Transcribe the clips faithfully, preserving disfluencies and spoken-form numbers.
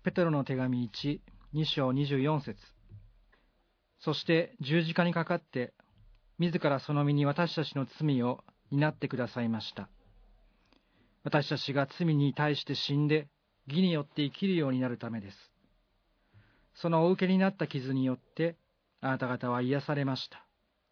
ペテロの手紙いち、に章にじゅうよん節。そして十字架にかかって、自らその身に私たちの罪を担ってくださいました。私たちが罪に対して死んで、義によって生きるようになるためです。そのお受けになった傷によって、あなた方は癒されました。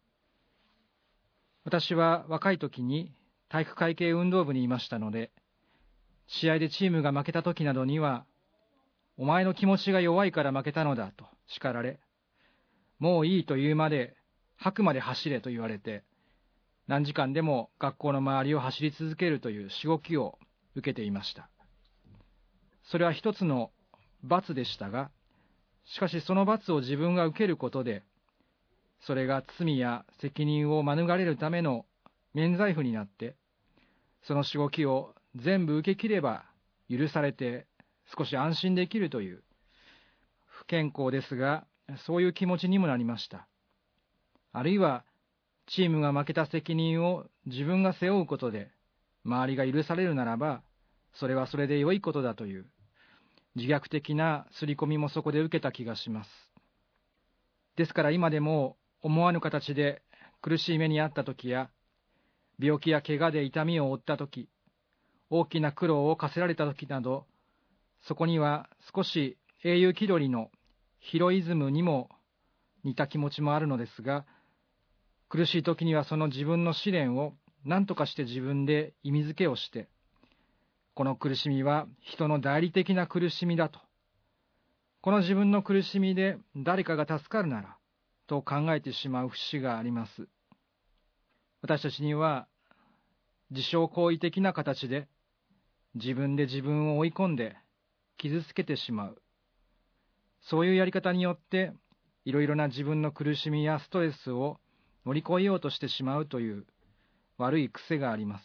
私は若い時に体育会系運動部にいましたので、試合でチームが負けた時などには、お前の気持ちが弱いから負けたのだと叱られ、もういいと言うまで、吐くまで走れと言われて、何時間でも学校の周りを走り続けるというしごきを受けていました。それは一つの罰でしたが、しかしその罰を自分が受けることで、それが罪や責任を免れるための免罪符になって、そのしごきを全部受け切れば許されて少し安心できるという、不健康ですが、そういう気持ちにもなりました。あるいは、チームが負けた責任を自分が背負うことで、周りが許されるならば、それはそれで良いことだという、自虐的な刷り込みもそこで受けた気がします。ですから今でも思わぬ形で苦しい目にあったときや、病気や怪我で痛みを負ったとき、大きな苦労を課せられたときなど、そこには少し英雄気取りのヒロイズムにも似た気持ちもあるのですが、苦しい時にはその自分の試練を何とかして自分で意味付けをして、この苦しみは人の代理的な苦しみだと、この自分の苦しみで誰かが助かるならと考えてしまう節があります。私たちには自傷行為的な形で自分で自分を追い込んで傷つけてしまう、そういうやり方によっていろいろな自分の苦しみやストレスを乗り越えようとしてしまうという悪い癖があります。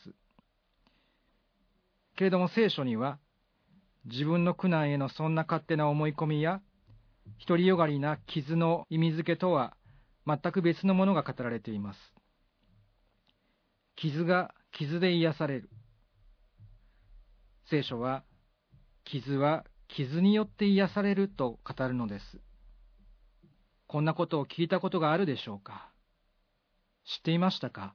けれども聖書には、自分の苦難へのそんな勝手な思い込みや独りよがりな傷の意味付けとは全く別のものが語られています。傷が傷で癒される。聖書は傷は傷によって癒されると語るのです。こんなことを聞いたことがあるでしょうか。知っていましたか。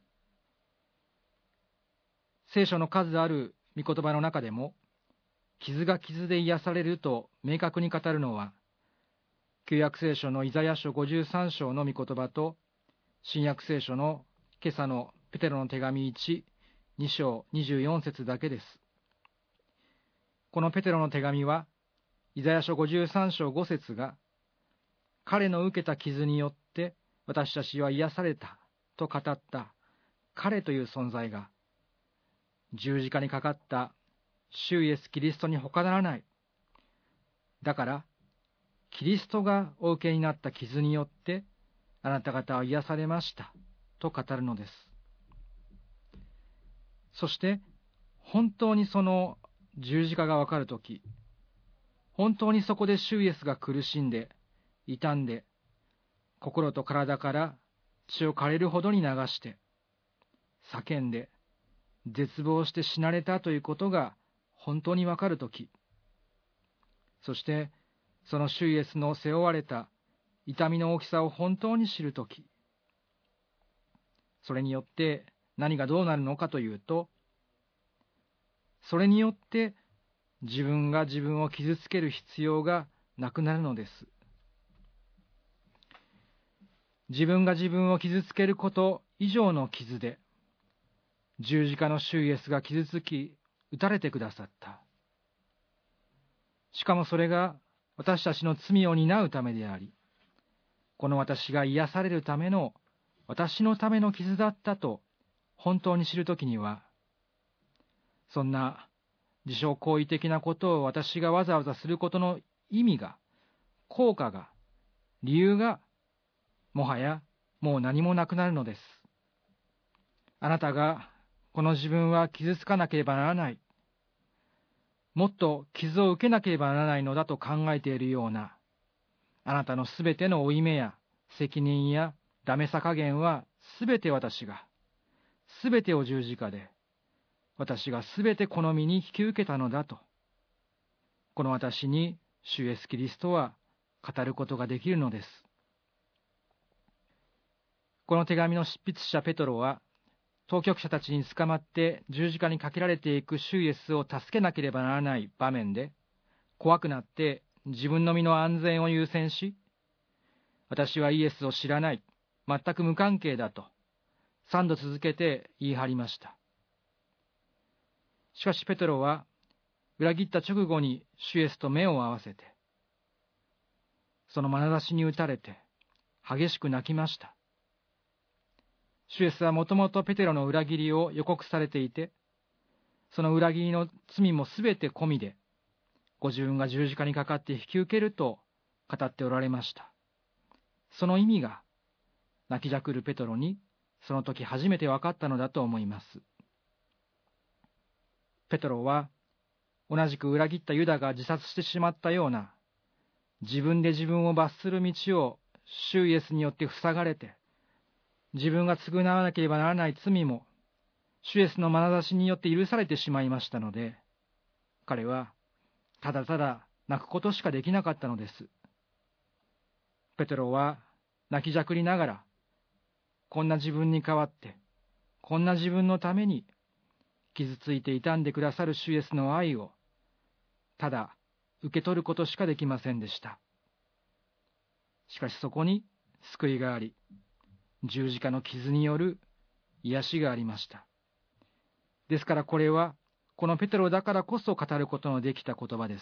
聖書の数ある御言葉の中でも、傷が傷で癒されると明確に語るのは、旧約聖書のイザヤ書ごじゅうさん章の御言葉と、新約聖書の今朝のペテロの手紙いち、に章にじゅうよん節だけです。このペテロの手紙は、イザヤ書ごじゅうさん章ご節が、彼の受けた傷によって私たちは癒されたと語った彼という存在が、十字架にかかった主イエス・キリストに他ならない。だから、キリストがお受けになった傷によってあなた方は癒されましたと語るのです。そして、本当にその十字架がわかるとき、本当にそこで主イエスが苦しんで、傷んで、心と体から血を枯れるほどに流して、叫んで、絶望して死なれたということが本当にわかるとき、そしてその主イエスの背負われた痛みの大きさを本当に知るとき、それによって何がどうなるのかというと、それによって自分が自分を傷つける必要がなくなるのです。自分が自分を傷つけること以上の傷で、十字架の主イエスが傷つき、打たれてくださった。しかもそれが私たちの罪を担うためであり、この私が癒されるための、私のための傷だったと本当に知るときには、そんな自傷行為的なことを私がわざわざすることの意味が、効果が、理由が、もはやもう何もなくなるのです。あなたがこの自分は傷つかなければならない、もっと傷を受けなければならないのだと考えているような、あなたのすべての負い目や責任やダメさ加減はすべて私が、すべてを十字架で、私がすべてこの身に引き受けたのだと、この私に主イエスキリストは語ることができるのです。この手紙の執筆者ペトロは、当局者たちに捕まって十字架にかけられていく主イエスを助けなければならない場面で、怖くなって自分の身の安全を優先し、私はイエスを知らない、全く無関係だと、三度続けて言い張りました。しかしペトロは、裏切った直後に主イエスと目を合わせて、その眼差しに打たれて、激しく泣きました。主イエスはもともとペテロの裏切りを予告されていて、その裏切りの罪もすべて込みで、ご自分が十字架にかかって引き受けると語っておられました。その意味が、泣きじゃくるペトロに、その時初めて分かったのだと思います。ペトロは、同じく裏切ったユダが自殺してしまったような、自分で自分を罰する道を主イエスによって塞がれて、自分が償わなければならない罪も、主イエスの眼差しによって許されてしまいましたので、彼は、ただただ泣くことしかできなかったのです。ペテロは、泣きじゃくりながら、こんな自分に代わって、こんな自分のために、傷ついて傷んでくださる主イエスの愛を、ただ受け取ることしかできませんでした。しかしそこに救いがあり、十字架の傷による癒しがありました。ですからこれは、このペテロだからこそ語ることのできた言葉です。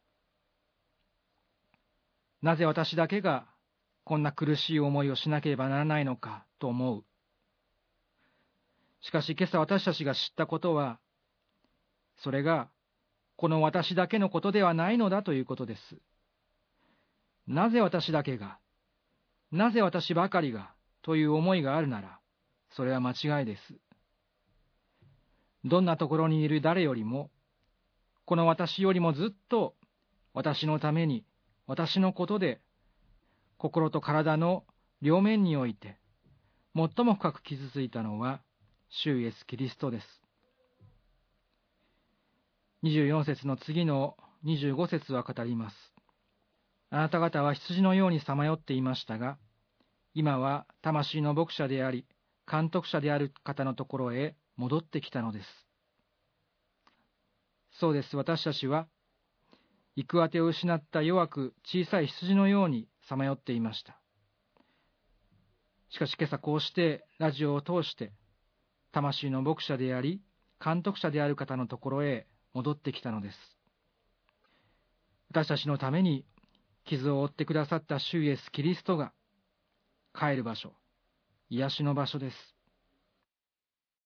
なぜ私だけがこんな苦しい思いをしなければならないのかと思う。しかし今朝私たちが知ったことは、それがこの私だけのことではないのだということです。なぜ私だけが、なぜ私ばかりがという思いがあるなら、それは間違いです。どんなところにいる誰よりも、この私よりもずっと私のために、私のことで、心と体の両面において、最も深く傷ついたのは、主イエス・キリストです。にじゅうよん節の次のにじゅうご節は語ります。あなた方は羊のようにさまよっていましたが、今は魂の牧者であり、監督者である方のところへ戻ってきたのです。そうです、私たちは、行く当てを失った弱く小さい羊のようにさまよっていました。しかし今朝こうしてラジオを通して、魂の牧者であり、監督者である方のところへ戻ってきたのです。私たちのために傷を負ってくださった主イエス・キリストが帰る場所、癒しの場所です。